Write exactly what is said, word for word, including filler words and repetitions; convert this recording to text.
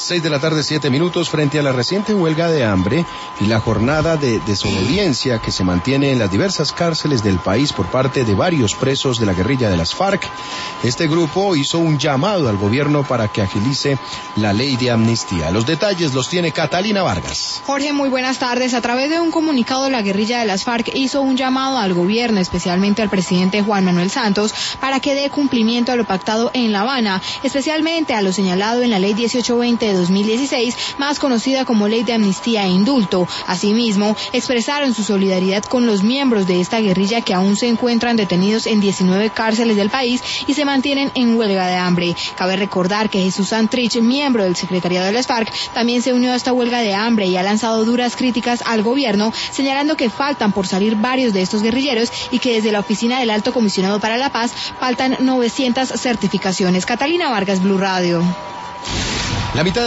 Seis de la tarde, siete minutos, frente a la reciente huelga de hambre y la jornada de desobediencia que se mantiene en las diversas cárceles del país por parte de varios presos de la guerrilla de las FARC, este grupo hizo un llamado al gobierno para que agilice la ley de amnistía. Los detalles los tiene Catalina Vargas. Jorge, muy buenas tardes. A través de un comunicado, la guerrilla de las FARC hizo un llamado al gobierno, especialmente al presidente Juan Manuel Santos, para que dé cumplimiento a lo pactado en La Habana, especialmente a lo señalado en la ley dieciocho veinte de dos mil dieciséis, más conocida como Ley de Amnistía e Indulto. Asimismo, expresaron su solidaridad con los miembros de esta guerrilla que aún se encuentran detenidos en diecinueve cárceles del país y se mantienen en huelga de hambre. Cabe recordar que Jesús Santrich, miembro del secretariado de las FARC, también se unió a esta huelga de hambre y ha lanzado duras críticas al gobierno, señalando que faltan por salir varios de estos guerrilleros y que desde la oficina del Alto Comisionado para la Paz faltan novecientas certificaciones. Catalina Vargas, Blue Radio. La mitad